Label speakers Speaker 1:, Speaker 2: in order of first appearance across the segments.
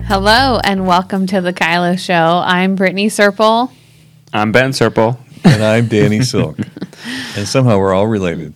Speaker 1: Hello and welcome to the Kylo Show. I'm Brittany Serple.
Speaker 2: I'm Ben Serple.
Speaker 3: And I'm Danny Silk. And somehow we're all related.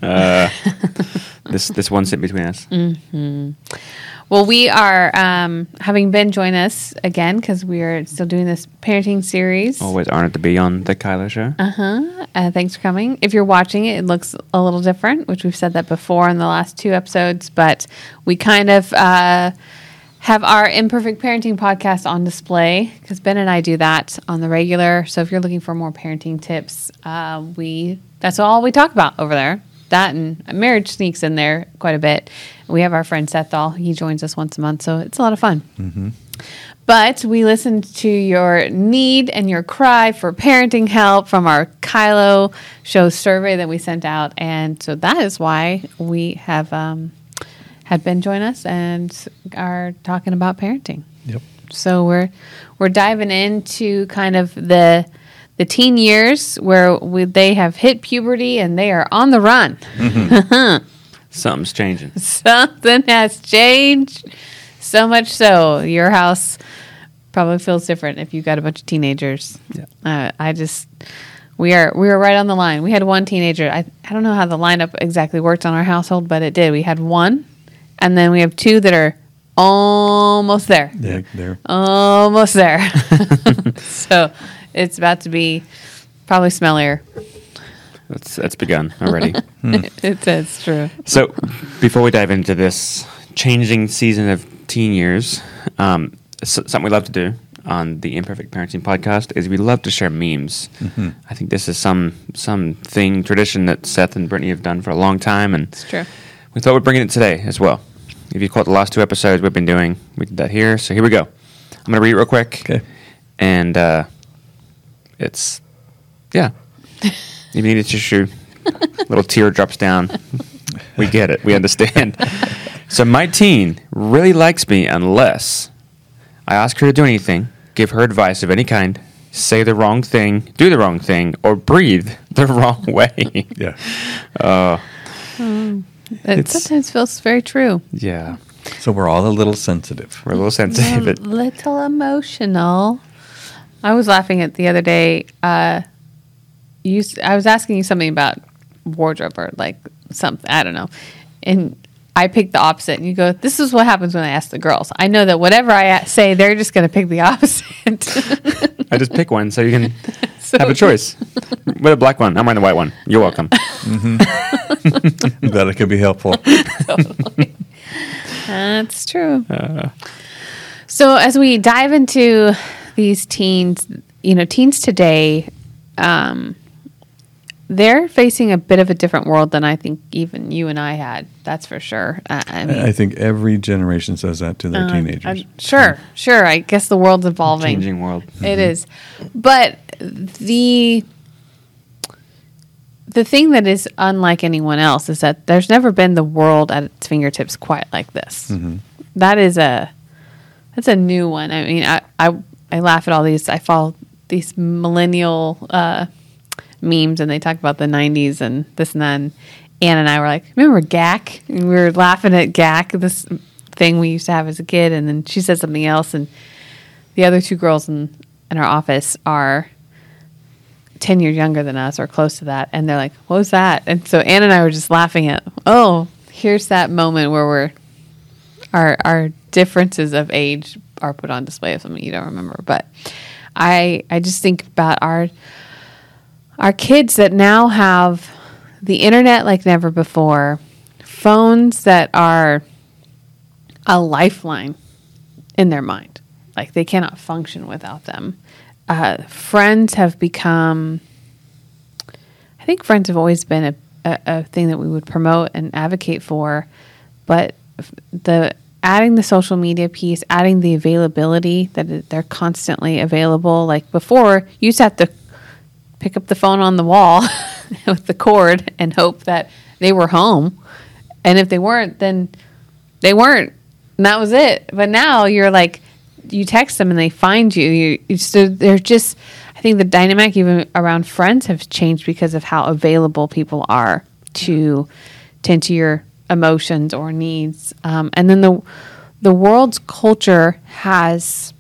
Speaker 2: This one sit between us.
Speaker 1: Mm-hmm. Well, we are having Ben join us again because we are still doing this parenting series.
Speaker 2: Always honored to be on the Kylo Show.
Speaker 1: Thanks for coming. If you're watching it, it looks a little different, which we've said that before in the last two episodes, but we kind of have our Imperfect Parenting podcast on display because Ben and I do that on the regular. So if you're looking for more parenting tips, that's all we talk about over there. That and marriage sneaks in there quite a bit. We have our friend Seth Dahl. He joins us once a month, so it's a lot of fun. Mm-hmm. But we listened to your need and your cry for parenting help from our Kylo Show survey that we sent out, and so that is why we have had Ben join us and are talking about parenting.
Speaker 3: Yep.
Speaker 1: So we're diving into kind of the teen years where they have hit puberty and they are on the run.
Speaker 2: Mm-hmm. Something's changing.
Speaker 1: Something has changed. So much so, your house probably feels different if you've got a bunch of teenagers.
Speaker 2: Yeah.
Speaker 1: We were right on the line. We had one teenager. I don't know how the lineup exactly worked on our household, but it did. We had one, and then we have two that are almost there.
Speaker 3: Yeah, there.
Speaker 1: Almost there. So it's about to be probably smellier.
Speaker 2: It's begun already.
Speaker 1: It's true.
Speaker 2: So before we dive into this changing season of teen years, something we love to do on the Imperfect Parenting podcast is we love to share memes. Mm-hmm. I think this is some tradition that Seth and Brittany have done for a long time, and
Speaker 1: it's true.
Speaker 2: We thought we'd bring it in today as well. If you caught the last two episodes we've been doing, we did that here. So here we go. I'm going to read it real quick.
Speaker 3: Okay.
Speaker 2: And it's, yeah. If you need a tissue, little tear drops down. We get it. We understand. So my teen really likes me unless I ask her to do anything, give her advice of any kind, say the wrong thing, do the wrong thing, or breathe the wrong way.
Speaker 3: Yeah.
Speaker 1: It sometimes feels very true.
Speaker 2: Yeah.
Speaker 3: So we're all a little sensitive.
Speaker 2: We're a little sensitive.
Speaker 1: A little emotional. I was laughing at the other day. I was asking you something about wardrobe or like something, I don't know. And I picked the opposite. And you go, this is what happens when I ask the girls. I know that whatever I say, they're just going to pick the opposite.
Speaker 2: I just pick one so you can have a choice. With a black one. I'm wearing the white one. You're welcome.
Speaker 3: Mm-hmm. I'm glad it could be helpful.
Speaker 1: Totally. That's true. So as we dive into these teens, teens today, they're facing a bit of a different world than I think even you and I had. That's for sure.
Speaker 3: I think every generation says that to their teenagers.
Speaker 1: Sure. I guess the world's evolving.
Speaker 2: Changing world. Mm-hmm.
Speaker 1: It is. But the thing that is unlike anyone else is that there's never been the world at its fingertips quite like this. Mm-hmm. That's a new one. I mean, I laugh at all these. I follow these millennial memes, and they talk about the 90s and this and that. And Ann and I were like, remember GAC? And we were laughing at GAC, this thing we used to have as a kid. And then she said something else, and the other two girls in our office are 10 years younger than us or close to that. And they're like, what was that? And so Ann and I were just laughing at, here's that moment where our differences of age are put on display of something you don't remember. But I just think about our kids that now have the internet like never before, phones that are a lifeline in their mind. Like they cannot function without them. Friends have become, I think friends have always been a thing that we would promote and advocate for, but adding the social media piece, adding the availability that they're constantly available. Like before, you used to have to pick up the phone on the wall with the cord and hope that they were home. And if they weren't, then they weren't. And that was it. But now you're like, you text them and they find you. So they're just, I think the dynamic even around friends have changed because of how available people are to tend to your emotions or needs. And then the world's culture has,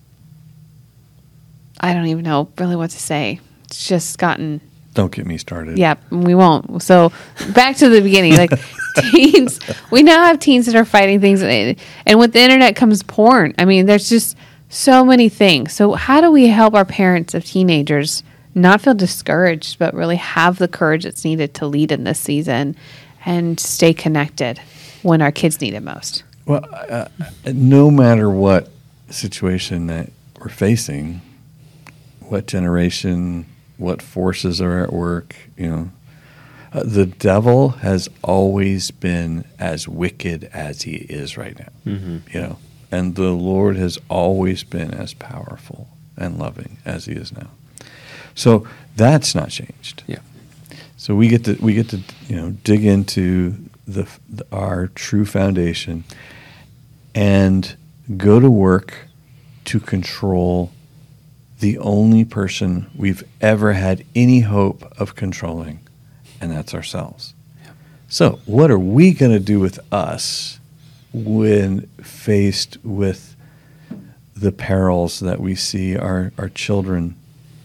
Speaker 1: I don't even know really what to say. It's just gotten,
Speaker 3: Don't get me started.
Speaker 1: yeah, we won't. So back to the beginning, like teens, we now have teens that are fighting things, and with the internet comes porn. I mean, there's just so many things. So how do we help our parents of teenagers not feel discouraged, but really have the courage that's needed to lead in this season and stay connected when our kids need it most?
Speaker 3: Well, no matter what situation that we're facing, what generation, what forces are at work, the devil has always been as wicked as he is right now, and the Lord has always been as powerful and loving as he is now. So that's not changed.
Speaker 2: Yeah.
Speaker 3: So we get to dig into our true foundation and go to work to control the only person we've ever had any hope of controlling, and that's ourselves.
Speaker 2: Yeah.
Speaker 3: So what are we going to do with us when faced with the perils that we see our children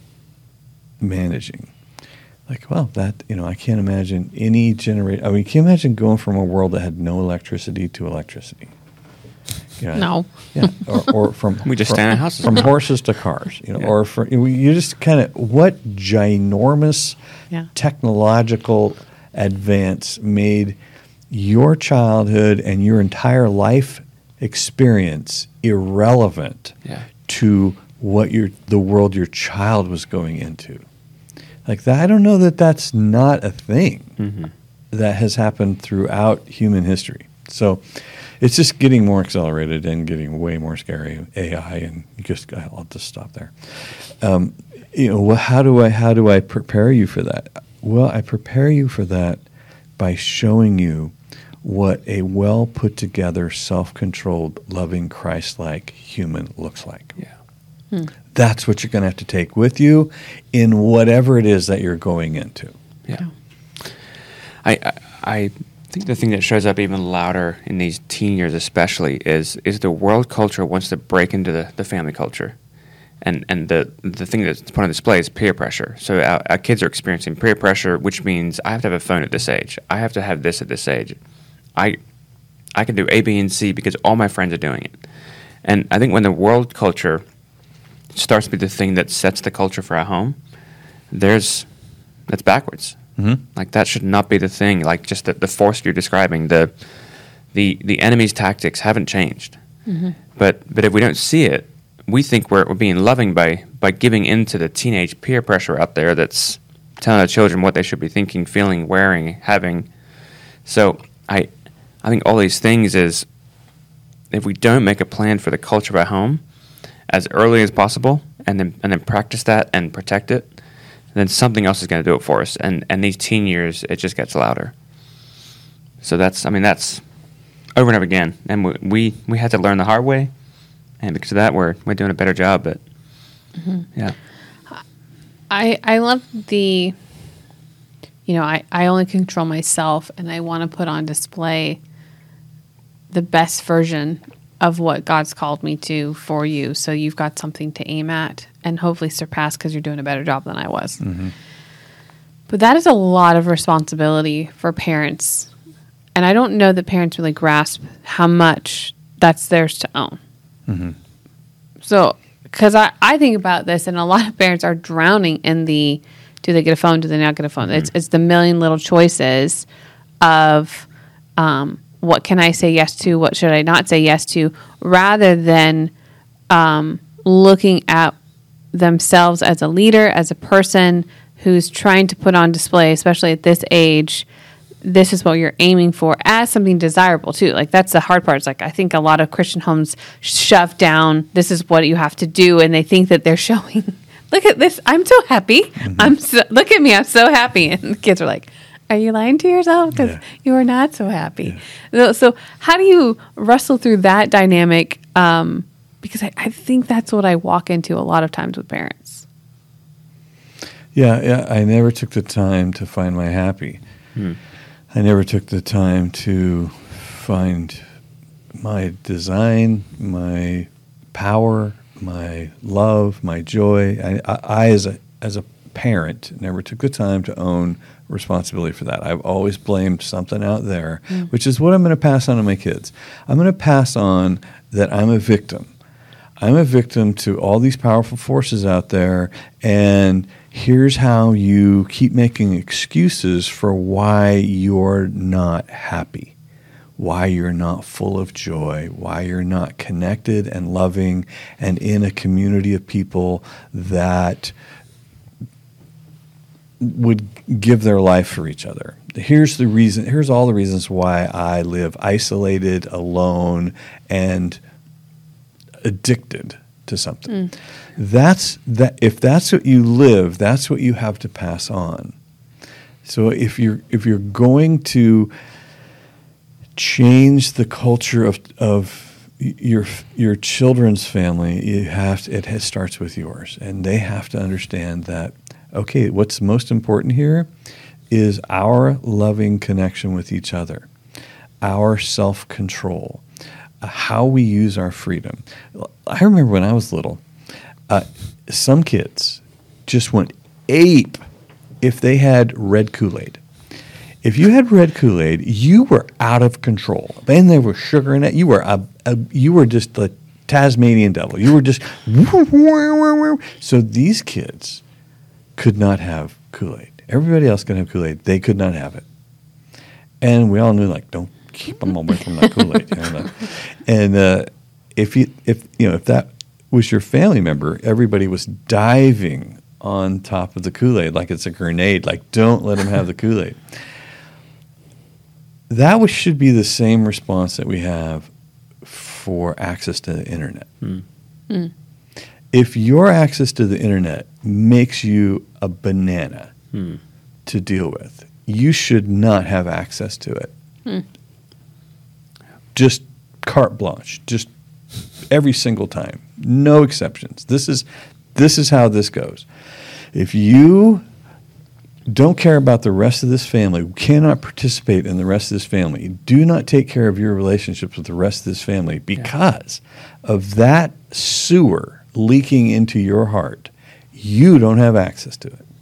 Speaker 3: managing? Like, well, I can't imagine any generation. I mean, can you imagine going from a world that had no electricity to electricity?
Speaker 1: No.
Speaker 3: Yeah, or from
Speaker 2: We just stand in houses.
Speaker 3: from horses to cars, or you just kind of what ginormous technological advance made your childhood and your entire life experience irrelevant to what the world your child was going into. Like that, I don't know that that's not a thing that has happened throughout human history. So it's just getting more accelerated and getting way more scary. AI, and I'll just stop there. How do I prepare you for that? Well, I prepare you for that by showing you what a well put together, self-controlled, loving, Christ-like human looks like.
Speaker 2: Yeah.
Speaker 3: That's what you're going to have to take with you in whatever it is that you're going into.
Speaker 2: Yeah. I think the thing that shows up even louder in these teen years especially is the world culture wants to break into the family culture. And the thing that's put on display is peer pressure. So our kids are experiencing peer pressure, which means I have to have a phone at this age. I have to have this at this age. I can do A, B, and C because all my friends are doing it. And I think when the world culture starts to be the thing that sets the culture for our home, that's backwards. Mm-hmm. Like that should not be the thing. Like just the force you're describing, the enemy's tactics haven't changed. Mm-hmm. But if we don't see it, we think we're being loving by giving into the teenage peer pressure out there that's telling our children what they should be thinking, feeling, wearing, having. So I think all these things is if we don't make a plan for the culture of our home as early as possible and then practice that and protect it, then something else is going to do it for us. And these teen years, it just gets louder. So that's over and over again. And we had to learn the hard way. And because of that, we're doing a better job. But, yeah.
Speaker 1: I love the, I only control myself, and I want to put on display the best version of what God's called me to for you. So you've got something to aim at and hopefully surpass because you're doing a better job than I was. Mm-hmm. But that is a lot of responsibility for parents. And I don't know that parents really grasp how much that's theirs to own. Mm-hmm. So, because I think about this, and a lot of parents are drowning in do they get a phone? Do they not get a phone? Mm-hmm. It's the million little choices of what can I say yes to? What should I not say yes to? Rather than looking at themselves as a leader, as a person who's trying to put on display, especially at this age, this is what you're aiming for as something desirable too. Like that's the hard part. It's like, I think a lot of Christian homes shove down, this is what you have to do. And they think that they're showing, look at this. I'm so happy. Mm-hmm. Look at me. I'm so happy. And the kids are like, are you lying to yourself? Because you are not so happy. Yeah. So how do you wrestle through that dynamic? Because I think that's what I walk into a lot of times with parents.
Speaker 3: Yeah. I never took the time to find my happy. I never took the time to find my design, my power, my love, my joy. I as a parent, never took the time to own responsibility for that. I've always blamed something out there, which is what I'm going to pass on to my kids. I'm going to pass on that I'm a victim. I'm a victim to all these powerful forces out there, and here's how you keep making excuses for why you're not happy, why you're not full of joy, why you're not connected and loving and in a community of people that would give their life for each other. Here's the reason. Here's all the reasons why I live isolated, alone, and addicted to something. That's that. If that's what you live, that's what you have to pass on. So if you're going to change the culture of your children's family, it starts with yours, and they have to understand that. Okay, what's most important here is our loving connection with each other, our self-control, how we use our freedom. I remember when I was little, some kids just went ape if they had red Kool-Aid. If you had red Kool-Aid, you were out of control. And there was sugar in it. You were just the Tasmanian devil. You were just so these kids could not have Kool-Aid. Everybody else could have Kool-Aid. They could not have it. And we all knew, like, don't keep them away from that Kool-Aid. And if that was your family member, everybody was diving on top of the Kool-Aid like it's a grenade. Like, don't let them have the Kool-Aid. That should be the same response that we have for access to the internet. If your access to the internet makes you a banana to deal with, you should not have access to it. Just carte blanche, just every single time, no exceptions. This is how this goes. If you don't care about the rest of this family, cannot participate in the rest of this family, do not take care of your relationships with the rest of this family because of that sewer leaking into your heart, you don't have access to it.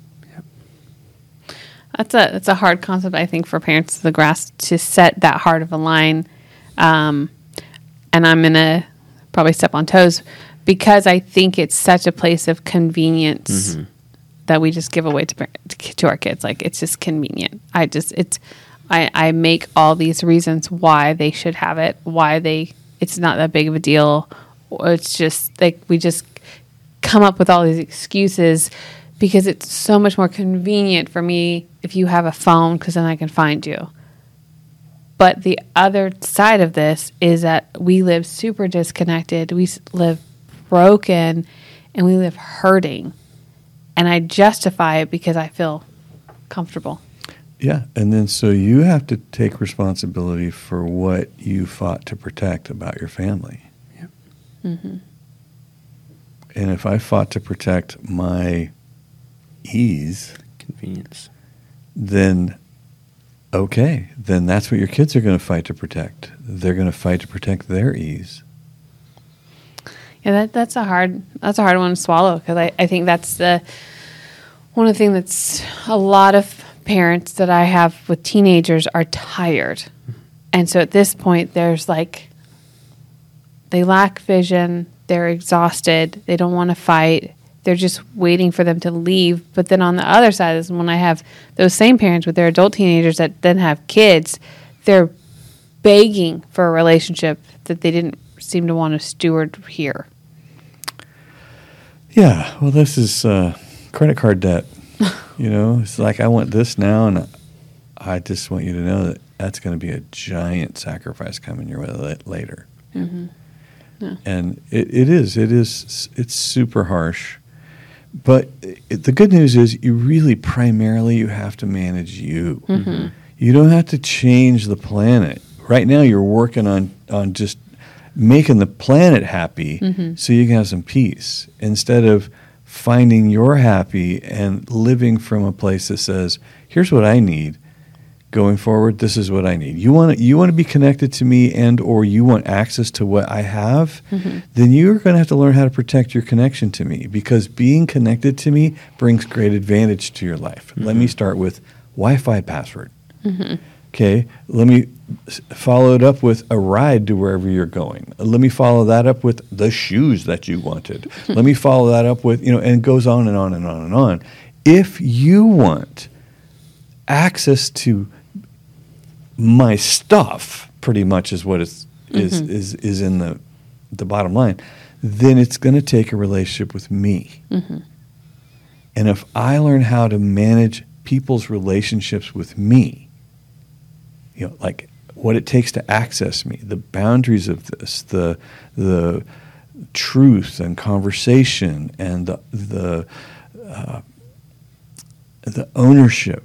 Speaker 1: That's a hard concept, I think, for parents to grasp, to set that hard of a line. And I'm going to probably step on toes because I think it's such a place of convenience that we just give away to our kids. Like, it's just convenient. I make all these reasons why they should have it, it's not that big of a deal. It's just like we just come up with all these excuses because it's so much more convenient for me if you have a phone because then I can find you. But the other side of this is that we live super disconnected. We live broken and we live hurting. And I justify it because I feel comfortable.
Speaker 3: Yeah. And then so you have to take responsibility for what you fought to protect about your family. And if I fought to protect my ease,
Speaker 2: convenience,
Speaker 3: then okay, then that's what your kids are going to fight to protect. They're going to fight to protect their ease.
Speaker 1: Yeah, that's a hard one to swallow because I think that's one of the things that's a lot of parents that I have with teenagers are tired, and so at this point there's like. They lack vision. They're exhausted. They don't want to fight. They're just waiting for them to leave. But then on the other side is when I have those same parents with their adult teenagers that then have kids, they're begging for a relationship that they didn't seem to want to steward here.
Speaker 3: Yeah, well, this is credit card debt. It's like I want this now, and I just want you to know that that's going to be a giant sacrifice coming your way later. Yeah. And it's super harsh. But the good news is you have to manage you. You don't have to change the planet. Right now you're working on just making the planet happy so you can have some peace instead of finding your happy and living from a place that says, here's what I need. going forward, this is what I need. You want to be connected to me, and or you want access to what I have, then you're going to have to learn how to protect your connection to me, because being connected to me brings great advantage to your life. Let me start with Wi-Fi password. Okay, let me follow it up with a ride to wherever you're going. Let me follow that up with the shoes that you wanted. Let me follow that up with, and it goes on and on and on and on. If you want access to my stuff, pretty much is what is in the bottom line, then it's going to take a relationship with me. And if I learn how to manage people's relationships with me, like what it takes to access me, the boundaries of this, the truth and conversation, and the ownership,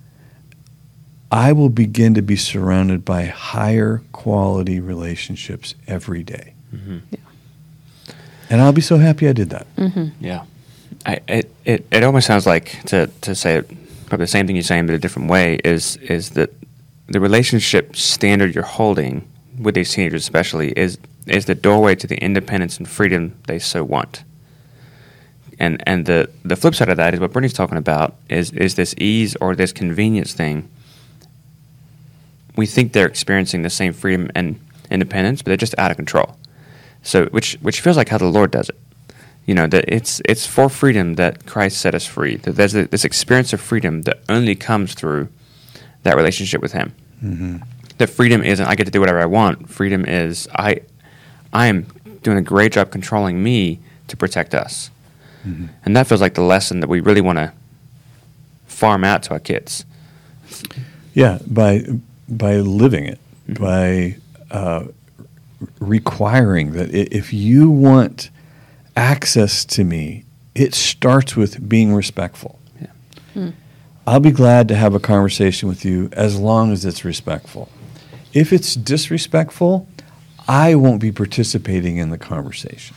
Speaker 3: I will begin to be surrounded by higher quality relationships every day. And I'll be so happy I did that.
Speaker 2: Yeah. It almost sounds like, to say it, probably the same thing you're saying, but a different way, is that the relationship standard you're holding with these teenagers especially is the doorway to the independence and freedom they so want. And the flip side of that is what Brittany's talking about, is this ease or this convenience thing. We think they're experiencing the same freedom and independence, but they're just out of control. So which feels like how the Lord does it. That it's for freedom that Christ set us free. That there's this experience of freedom that only comes through that relationship with Him. That freedom isn't I get to do whatever I want. Freedom is I am doing a great job controlling me to protect us. And that feels like the lesson that we really want to farm out to our kids.
Speaker 3: Yeah, by living it, by requiring that if you want access to me, it starts with being respectful. I'll be glad to have a conversation with you as long as it's respectful. If it's disrespectful, I won't be participating in the conversation.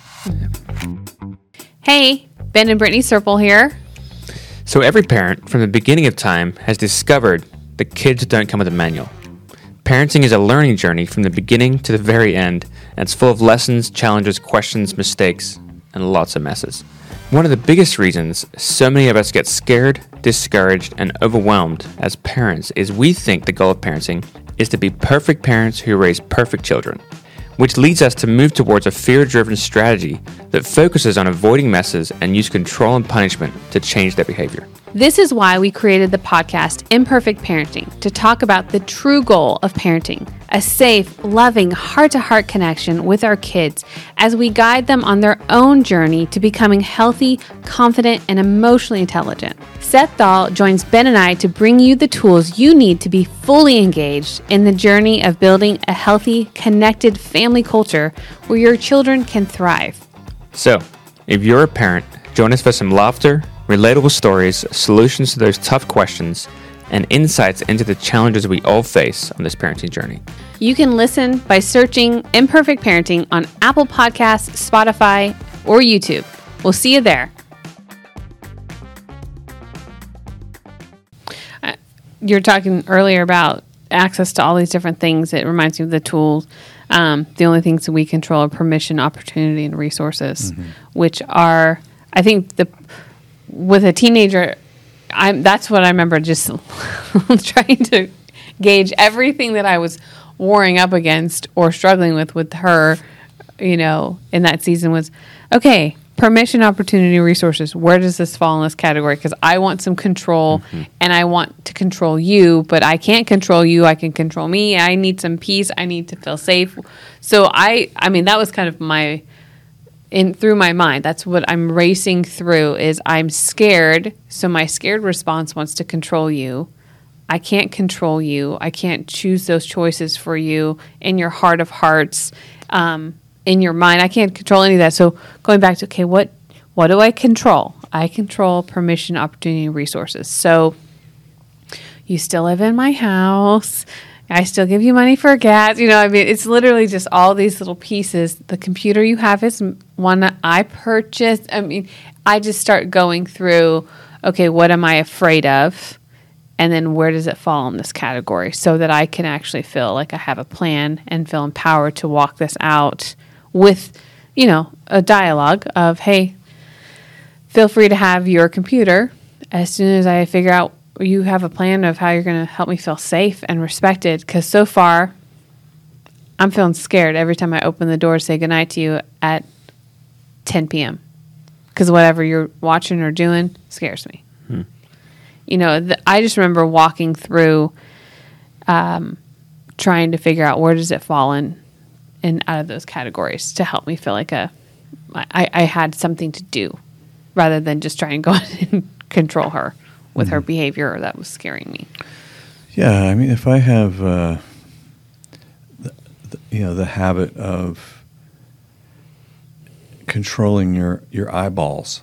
Speaker 1: Hey, Ben and Brittany Serple here.
Speaker 2: So every parent from the beginning of time has discovered that kids don't come with a manual. Parenting is a learning journey from the beginning to the very end, and it's full of lessons, challenges, questions, mistakes, and lots of messes. One of the biggest reasons so many of us get scared, discouraged, and overwhelmed as parents is we think the goal of parenting is to be perfect parents who raise perfect children, which leads us to move towards a fear-driven strategy that focuses on avoiding messes and use control and punishment to change their behavior.
Speaker 1: This is why we created the podcast Imperfect Parenting, to talk about the true goal of parenting, a safe, loving, heart-to-heart connection with our kids as we guide them on their own journey to becoming healthy, confident, and emotionally intelligent. Seth Dahl joins Ben and I to bring you the tools you need to be fully engaged in the journey of building a healthy, connected family culture where your children can thrive.
Speaker 2: So, if you're a parent, join us for some laughter, relatable stories, solutions to those tough questions, and insights into the challenges we all face on this parenting journey.
Speaker 1: You can listen by searching Imperfect Parenting on Apple Podcasts, Spotify, or YouTube. We'll see you there. You're talking earlier about access to all these different things. It reminds me of the tools. The only things that we control are permission, opportunity, and resources, which are, I think, with a teenager, that's what I remember, just trying to gauge everything that I was warring up against or struggling with her, in that season was, okay, permission, opportunity, resources. Where does this fall in this category? Because I want some control and I want to control you, but I can't control you. I can control me. I need some peace. I need to feel safe. So I mean, that was kind of through my mind. That's what I'm racing through is I'm scared. So my scared response wants to control you. I can't control you. I can't choose those choices for you in your heart of hearts, in your mind. I can't control any of that. So going back to, okay, what do I control? I control permission, opportunity, and resources. So you still live in my house. I still give you money for gas. It's literally just all these little pieces. The computer you have is one that I purchased. I just start going through, okay, what am I afraid of? and then where does it fall in this category, so that I can actually feel like I have a plan and feel empowered to walk this out with, a dialogue of, hey, feel free to have your computer. As soon as I figure out you have a plan of how you're going to help me feel safe and respected, because so far I'm feeling scared every time I open the door to say goodnight to you at 10 p.m. because whatever you're watching or doing scares me. I just remember walking through trying to figure out where does it fall in out of those categories to help me feel like I had something to do rather than just try and go and control her with her behavior that was scaring me.
Speaker 3: Yeah, I mean, if I have the habit of controlling your eyeballs,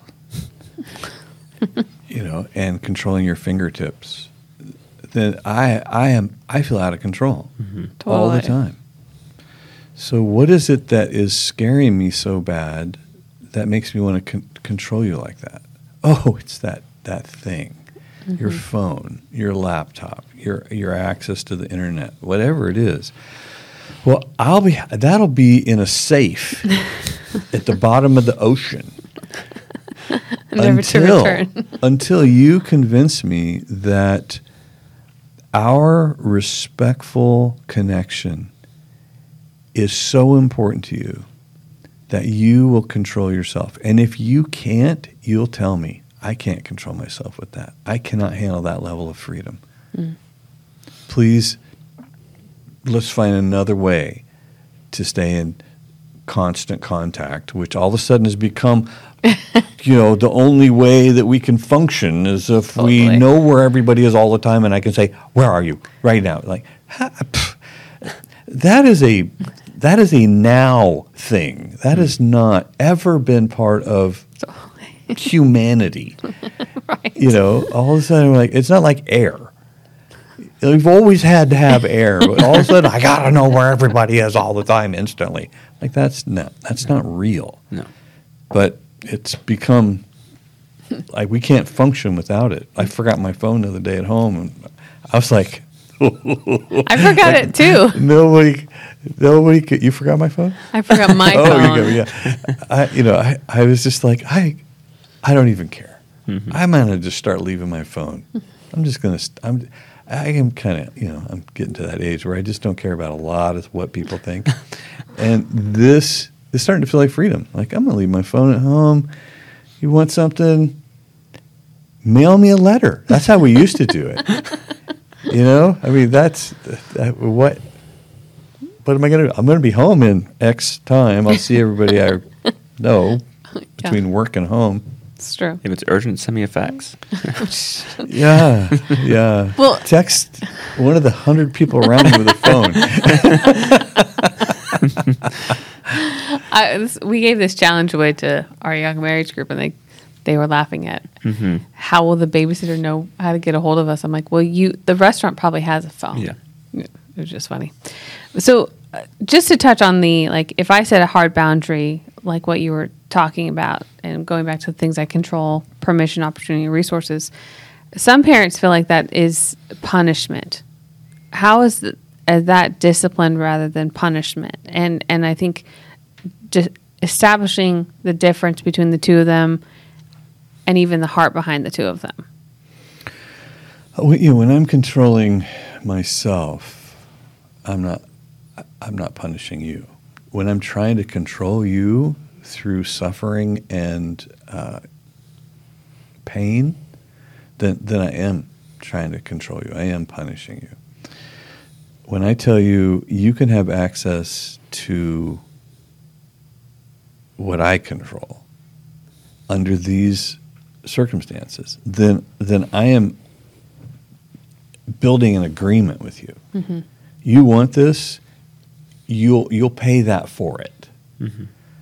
Speaker 3: and controlling your fingertips, then I feel out of control all the time. So what is it that is scaring me so bad that makes me want to control you like that? Oh, it's that thing, your phone, your laptop, your access to the internet, whatever it is. Well, that'll be in a safe at the bottom of the ocean.
Speaker 1: Never to return.
Speaker 3: Until you convince me that our respectful connection is so important to you that you will control yourself. And if you can't, you'll tell me, I can't control myself with that. I cannot handle that level of freedom. Please, let's find another way to stay in constant contact, which all of a sudden has become, the only way that we can function is if we know where everybody is all the time, and I can say, "Where are you right now?" Like, that is a now thing. That has not ever been part of humanity.
Speaker 1: Right.
Speaker 3: All of a sudden, we're like, it's not like air. We've always had to have air, but all of a sudden, I gotta know where everybody is all the time instantly. Like that's not real.
Speaker 2: No.
Speaker 3: But it's become like we can't function without it. I forgot my phone the other day at home, and I was like,
Speaker 1: I forgot it too.
Speaker 3: Nobody. You forgot my phone?
Speaker 1: I forgot my phone.
Speaker 3: Oh, you go. Yeah. I was just like, I don't even care. I'm gonna just start leaving my phone. I am kind of, I'm getting to that age where I just don't care about a lot of what people think. And this is starting to feel like freedom. Like, I'm going to leave my phone at home. You want something? Mail me a letter. That's how we used to do it. I mean, what am I going to do? I'm going to be home in X time. I'll see everybody I know between work and home.
Speaker 1: It's true.
Speaker 2: If it's urgent, send me a fax.
Speaker 3: Yeah. Well, text one of the 100 people around me with a
Speaker 1: phone. We gave this challenge away to our young marriage group, and they were laughing at how will the babysitter know how to get a hold of us? I'm like, well, the restaurant probably has a phone.
Speaker 2: Yeah.
Speaker 1: It was just funny. So just to touch on if I set a hard boundary, like what you were talking about, and going back to the things I control, permission, opportunity, resources, some parents feel like that is punishment. How is that discipline rather than punishment? And I think just establishing the difference between the two of them, and even the heart behind the two of them.
Speaker 3: When I'm controlling myself, I'm not punishing you. When I'm trying to control you through suffering and pain, then I am trying to control you. I am punishing you. When I tell you you can have access to what I control under these circumstances, then I am building an agreement with you. Mm-hmm. You want this, you'll pay that for it. Mm-hmm.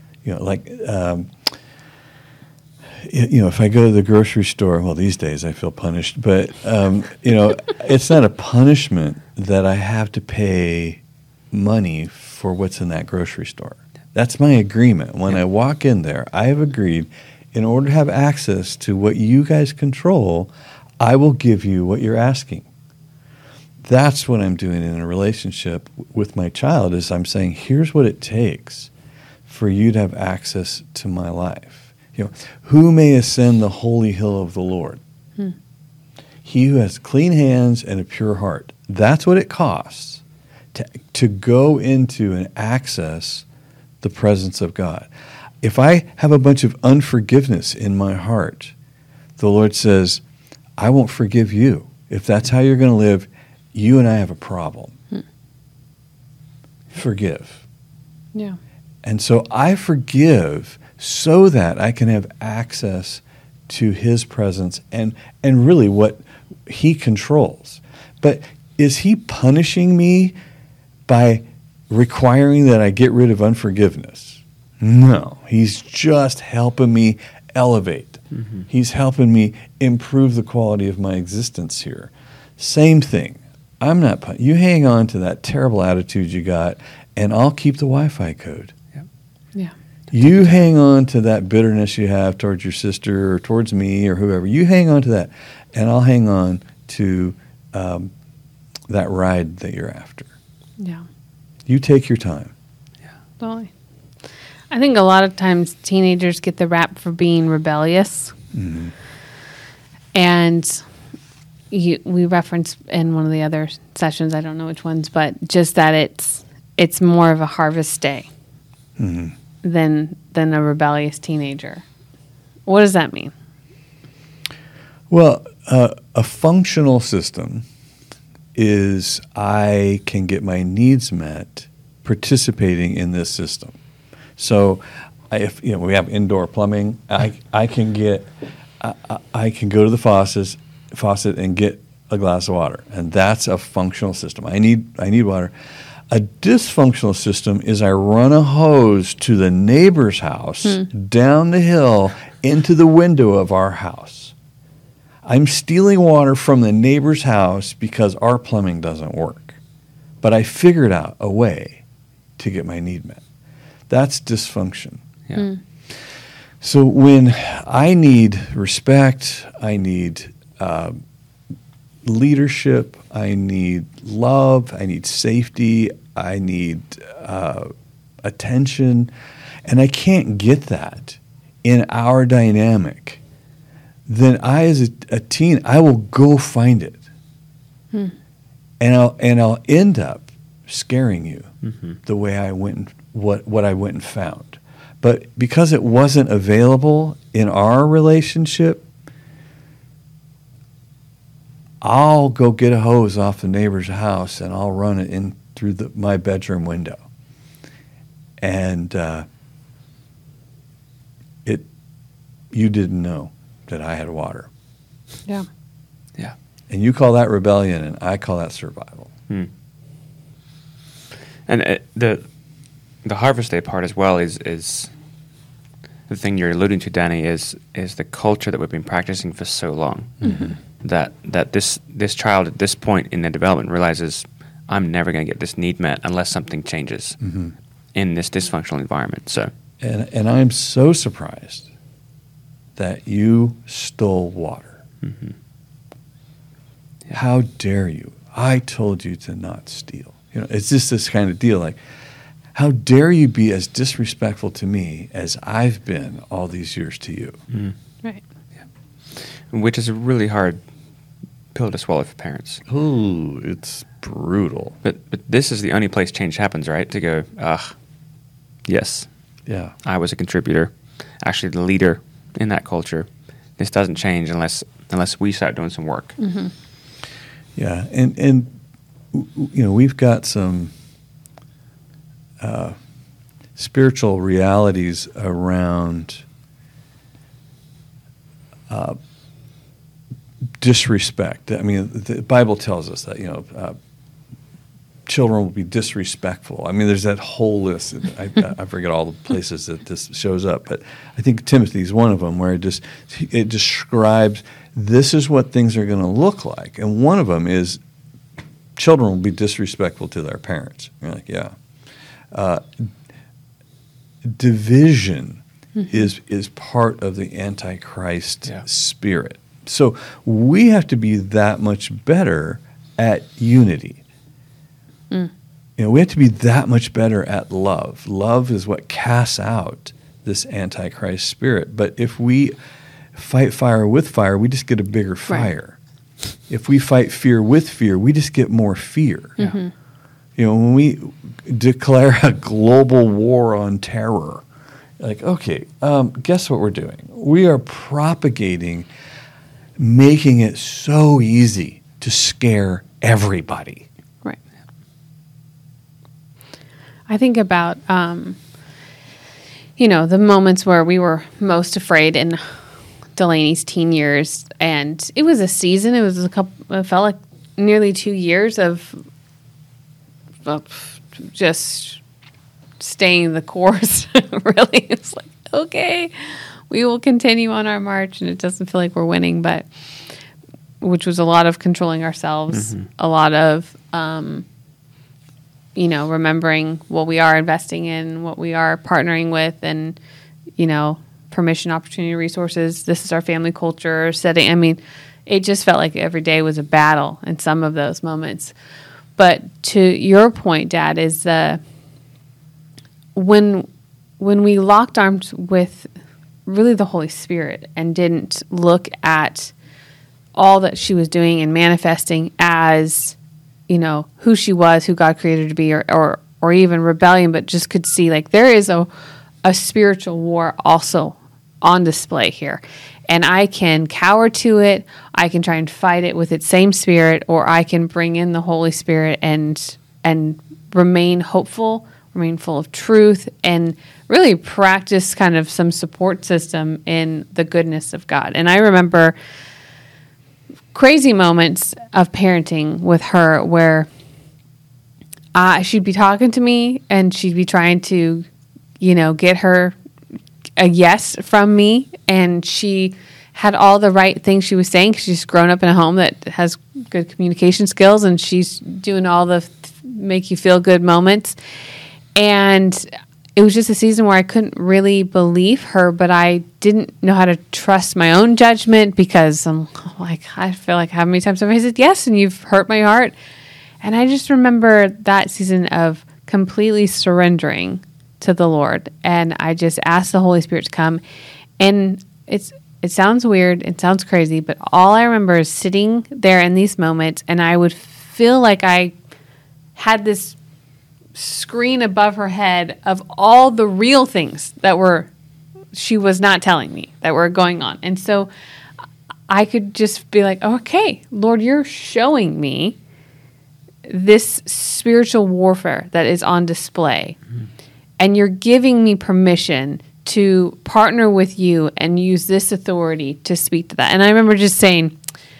Speaker 3: If I go to the grocery store, well, these days I feel punished, but it's not a punishment that I have to pay money for what's in that grocery store. That's my agreement. When I walk in there, I have agreed, in order to have access to what you guys control, I will give you what you're asking. That's what I'm doing in a relationship with my child, is I'm saying, here's what it takes for you to have access to my life. Who may ascend the holy hill of the Lord? He who has clean hands and a pure heart. That's what it costs to go into and access the presence of God. If I have a bunch of unforgiveness in my heart, the Lord says, I won't forgive you. If that's how you're going to live, you and I have a problem. Forgive.
Speaker 1: Yeah.
Speaker 3: And so I forgive so that I can have access to his presence and really what he controls. But is he punishing me by requiring that I get rid of unforgiveness? No. He's just helping me elevate. Mm-hmm. He's helping me improve the quality of my existence here. Same thing. I'm not. You hang on to that terrible attitude you got, and I'll keep the Wi-Fi code.
Speaker 1: Yeah.
Speaker 3: You hang on to that bitterness you have towards your sister or towards me or whoever. You hang on to that, and I'll hang on to that ride that you're after.
Speaker 1: Yeah.
Speaker 3: You take your time.
Speaker 1: Yeah. Totally. I think a lot of times teenagers get the rap for being rebellious. Mm-hmm. And we referenced in one of the other sessions, I don't know which ones, but just that it's more of a harvest day than a rebellious teenager. What does that mean?
Speaker 3: Well, a functional system is I can get my needs met participating in this system. So, if we have indoor plumbing, I can go to the faucet and get a glass of water, and that's a functional system. I need water. A dysfunctional system is I run a hose to the neighbor's house, down the hill, into the window of our house. I'm stealing water from the neighbor's house because our plumbing doesn't work. But I figured out a way to get my need met. That's dysfunction.
Speaker 2: Yeah.
Speaker 3: So when I need respect, I need leadership, I need love, I need safety, I need attention, and I can't get that in our dynamic, then I, as a teen, I will go find it, and I'll end up scaring you the way I went and what I went and found. But because it wasn't available in our relationship, I'll go get a hose off the neighbor's house and I'll run it in through my bedroom window. And you didn't know that I had water.
Speaker 1: Yeah.
Speaker 2: Yeah.
Speaker 3: And you call that rebellion, and I call that survival.
Speaker 2: And the harvest day part as well is the thing you're alluding to, Danny, is the culture that we've been practicing for so long. That this child at this point in their development realizes, I'm never going to get this need met unless something changes in this dysfunctional environment. So,
Speaker 3: and I'm so surprised that you stole water. Yeah. How dare you? I told you to not steal. It's just this kind of deal. Like, how dare you be as disrespectful to me as I've been all these years to you?
Speaker 1: Right.
Speaker 2: Yeah. Which is a really hard pill to swallow for parents.
Speaker 3: Ooh, it's brutal.
Speaker 2: But this is the only place change happens, right? To go, yes,
Speaker 3: yeah,
Speaker 2: I was a contributor, actually the leader in that culture. This doesn't change unless we start doing some work.
Speaker 3: Yeah, and we've got some spiritual realities around disrespect. I mean, the Bible tells us that children will be disrespectful. I mean, there's that whole list. I forget all the places that this shows up, but I think Timothy is one of them where it describes this is what things are going to look like, and one of them is children will be disrespectful to their parents. You're like, yeah. Division is part of the Antichrist spirit. So we have to be that much better at unity. We have to be that much better at love. Love is what casts out this Antichrist spirit. But if we fight fire with fire, we just get a bigger fire. Right. If we fight fear with fear, we just get more fear. Mm-hmm. When we declare a global war on terror, like, okay, guess what we're doing? We are propagating, making it so easy to scare everybody.
Speaker 1: Right. I think about, the moments where we were most afraid in Delaney's teen years, and it was a season. It was it felt like nearly 2 years of just staying the course. Really, it's like, okay, we will continue on our march, and it doesn't feel like we're winning, but which was a lot of controlling ourselves, a lot of remembering what we are investing in, what we are partnering with, and permission, opportunity, resources. This is our family culture setting. I mean, it just felt like every day was a battle in some of those moments. But to your point, Dad, is when we locked arms with really the Holy Spirit and didn't look at all that she was doing and manifesting as, who she was, who God created her to be, or even rebellion, but just could see like there is a spiritual war also on display here. And I can cower to it. I can try and fight it with its same spirit, or I can bring in the Holy Spirit and remain hopeful, remain full of truth, and really practice kind of some support system in the goodness of God. And I remember crazy moments of parenting with her where she'd be talking to me and she'd be trying to, get her a yes from me, and she had all the right things she was saying because she's grown up in a home that has good communication skills, and she's doing all the make you feel good moments. And it was just a season where I couldn't really believe her, but I didn't know how to trust my own judgment because I'm like, I feel like how many times have I said yes and you've hurt my heart? And I just remember that season of completely surrendering to the Lord. And I just asked the Holy Spirit to come. And it sounds weird, it sounds crazy, but all I remember is sitting there in these moments, and I would feel like I had this screen above her head of all the real things that she was not telling me that were going on. And so I could just be like, okay, Lord, you're showing me this spiritual warfare that is on display. Mm-hmm. And you're giving me permission to partner with you and use this authority to speak to that. And I remember just saying,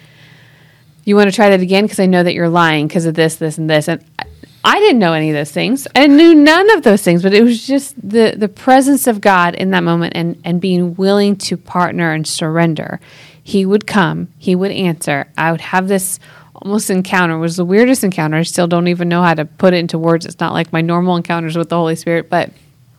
Speaker 1: you want to try that again? Because I know that you're lying because of this, this, and this. And I didn't know any of those things. I knew none of those things, but it was just the presence of God in that moment and being willing to partner and surrender. He would come. He would answer. I would have this almost encounter. It was the weirdest encounter. I still don't even know how to put it into words. It's not like my normal encounters with the Holy Spirit, but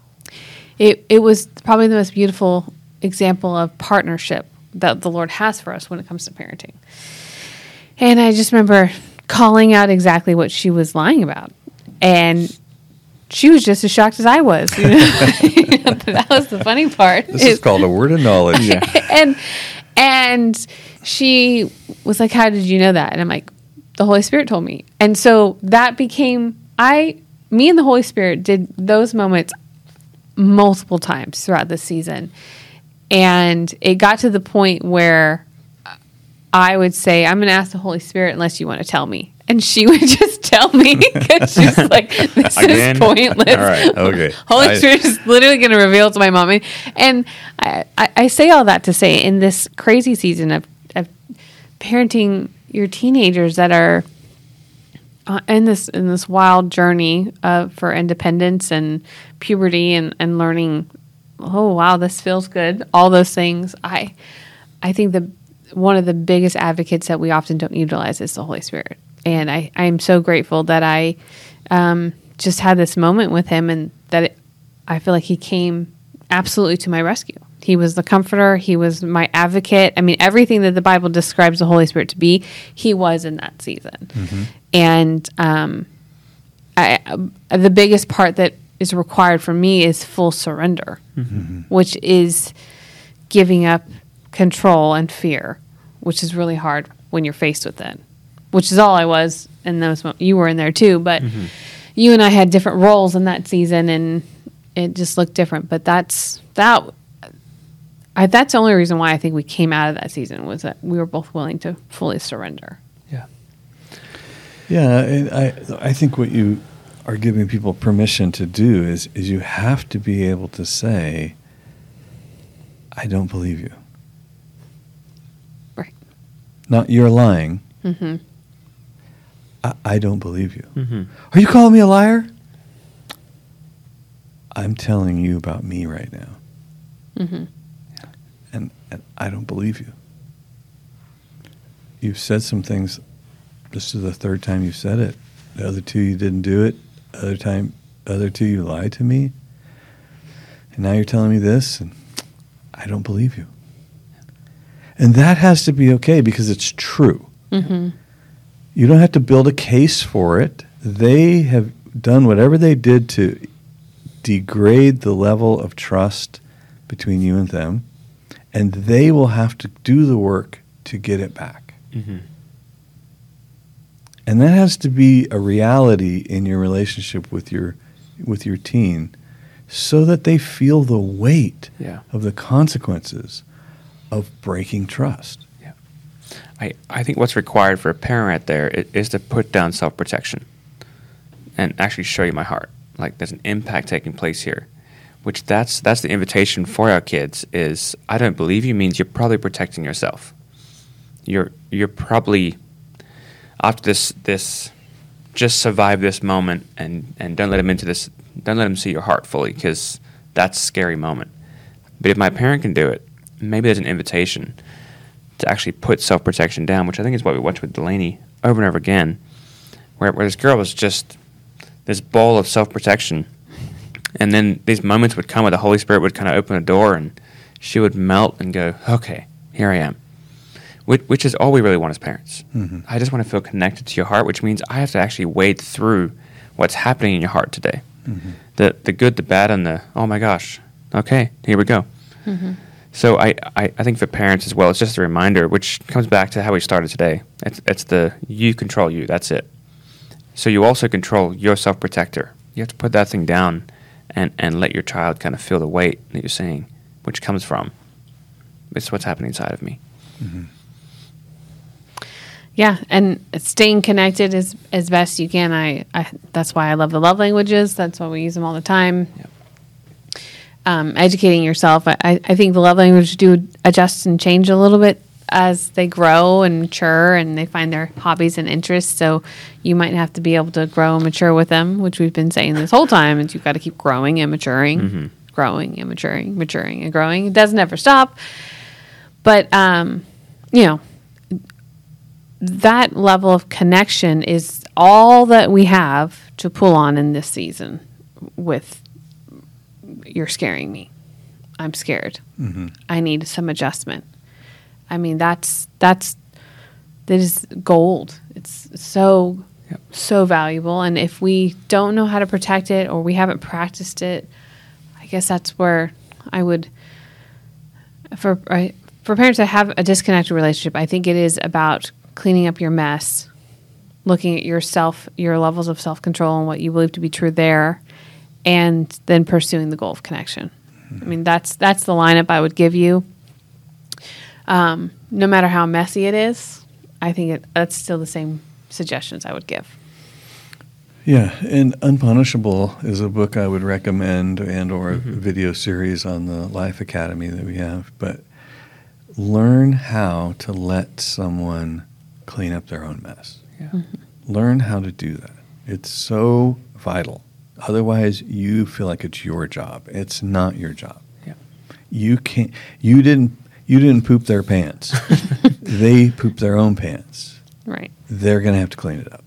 Speaker 1: it was probably the most beautiful example of partnership that the Lord has for us when it comes to parenting. And I just remember calling out exactly what she was lying about. And she was just as shocked as I was. That was the funny part.
Speaker 3: This is called a word of knowledge.
Speaker 1: Yeah. And she was like, how did you know that? And I'm like, the Holy Spirit told me. And so that became, me and the Holy Spirit did those moments multiple times throughout the season. And it got to the point where I would say, I'm going to ask the Holy Spirit unless you want to tell me. And she would just tell me because she's like, this is pointless.
Speaker 3: All right, okay.
Speaker 1: Holy Spirit is literally going to reveal to my mom. And I say all that to say, in this crazy season of parenting your teenagers that are in this wild journey for independence and puberty and learning, oh, wow, this feels good, all those things, I think one of the biggest advocates that we often don't utilize is the Holy Spirit. And I'm so grateful that I just had this moment with him, and that I feel like he came absolutely to my rescue. He was the comforter. He was my advocate. I mean, everything that the Bible describes the Holy Spirit to be, he was in that season. And the biggest part that is required from me is full surrender, which is giving up control and fear, which is really hard when you're faced with it, which is all I was in those moments. You were in there too, but you and I had different roles in that season, and it just looked different. But that's the only reason why I think we came out of that season, was that we were both willing to fully surrender.
Speaker 3: Yeah, and I think what you are giving people permission to do is you have to be able to say, I don't believe you.
Speaker 1: Right.
Speaker 3: Not you're lying. I don't believe you. Are you calling me a liar? I'm telling you about me right now. And I don't believe you. You've said some things. This is the third time you've said it. The other two, you didn't do it. Other two, you lied to me. And now you're telling me this, and I don't believe you. And that has to be okay, because it's true. You don't have to build a case for it. They have done whatever they did to degrade the level of trust between you and them, and they will have to do the work to get it back. And that has to be a reality in your relationship with your teen, so that they feel the weight of the consequences of breaking trust.
Speaker 2: I think what's required for a parent right there is to put down self-protection and actually show you my heart. Like, there's an impact taking place here, which that's the invitation for our kids is, I don't believe you means you're probably protecting yourself. You're probably, after this just survive this moment and don't let them into this, don't let them see your heart fully, because that's a scary moment. But if my parent can do it, maybe there's an invitation to actually put self-protection down, which I think is what we watched with Delaney over and over again, where this girl was just this bowl of self-protection. And then these moments would come where the Holy Spirit would kind of open a door and she would melt and go, okay, here I am. Which is all we really want as parents. I just want to feel connected to your heart, which means I have to actually wade through what's happening in your heart today. The good, the bad, and the, oh my gosh, okay, here we go. So I think for parents as well, it's just a reminder, which comes back to how we started today. It's the you control you, that's it. So you also control your self-protector. You have to put that thing down and let your child kind of feel the weight that you're saying, which comes from, it's what's happening inside of me.
Speaker 1: Yeah, and staying connected as best you can. I that's why I love the love languages. That's why we use them all the time. Educating yourself. I think the love languages do adjust and change a little bit as they grow and mature and they find their hobbies and interests. So you might have to be able to grow and mature with them, which we've been saying this whole time. Is you've got to keep growing and maturing, growing and maturing, maturing and growing. It doesn't ever stop. But that level of connection is all that we have to pull on in this season with you're scaring me. I'm scared. I need some adjustment. I mean, that is gold. It's so valuable. And if we don't know how to protect it or we haven't practiced it, I guess that's where I would, for parents that have a disconnected relationship, I think it is about cleaning up your mess, looking at yourself, your levels of self-control and what you believe to be true there, and then pursuing the goal of connection. I mean, that's the lineup I would give you. No matter how messy it is, I think that's still the same suggestions I would give.
Speaker 3: Yeah, and Unpunishable is a book I would recommend, and or a video series on the Life Academy that we have. But learn how to let someone clean up their own mess. Learn how to do that. It's so vital. Otherwise, you feel like it's your job. It's not your job. You can't. You didn't poop their pants. They poop their own pants.
Speaker 1: Right.
Speaker 3: They're going to have to clean it up.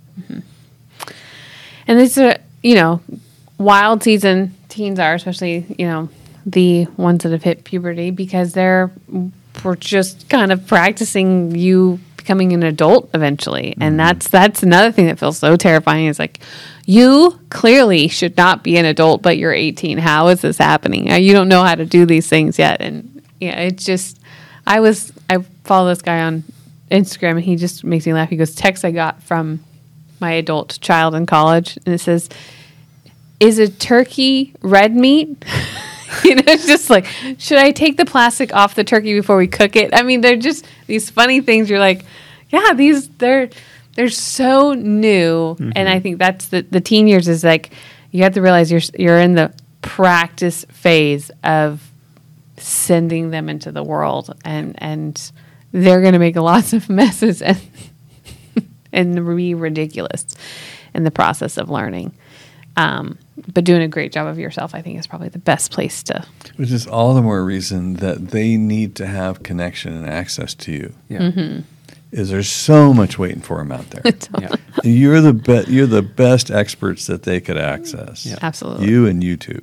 Speaker 1: And it's a wild season teens are, especially the ones that have hit puberty because we're just kind of practicing you becoming an adult eventually. And that's another thing that feels so terrifying is like, you clearly should not be an adult, but you're 18. How is this happening? You don't know how to do these things yet. And yeah, it's just, I follow this guy on Instagram and he just makes me laugh. He goes, text I got from my adult child in college. And it says, is a turkey red meat? It's just like, should I take the plastic off the turkey before we cook it? I mean, they're just these funny things. You're like, yeah, they're so new. Mm-hmm. And I think that's the teen years is like, you have to realize you're in the practice phase of sending them into the world and they're going to make lots of messes and be ridiculous in the process of learning. But doing a great job of yourself, I think, is probably the best place to.
Speaker 3: Which is all the more reason that they need to have connection and access to you.
Speaker 2: Yeah.
Speaker 1: Mm-hmm.
Speaker 3: Is there's so much waiting for them out there.
Speaker 2: Yeah.
Speaker 3: You're the best experts that they could access.
Speaker 1: Yeah. Absolutely.
Speaker 3: You and YouTube.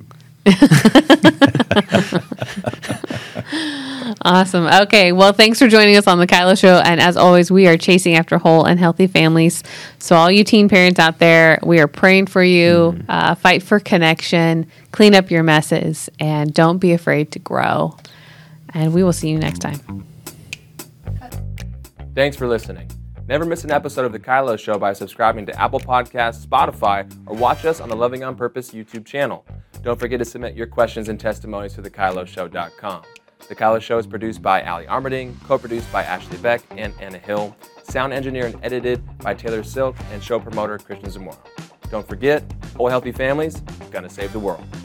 Speaker 1: Awesome. Okay. Well, thanks for joining us on the Kylo Show. And as always, we are chasing after whole and healthy families. So all you teen parents out there, we are praying for you. Fight for connection. Clean up your messes. And don't be afraid to grow. And we will see you next time.
Speaker 4: Thanks for listening. Never miss an episode of The Kylo Show by subscribing to Apple Podcasts, Spotify, or watch us on the Loving on Purpose YouTube channel. Don't forget to submit your questions and testimonies to thekyloshow.com. The Kylo Show is produced by Ali Armerding, co-produced by Ashley Beck and Anna Hill, sound engineered and edited by Taylor Silk, and show promoter Christian Zamora. Don't forget, whole healthy families, gonna save the world.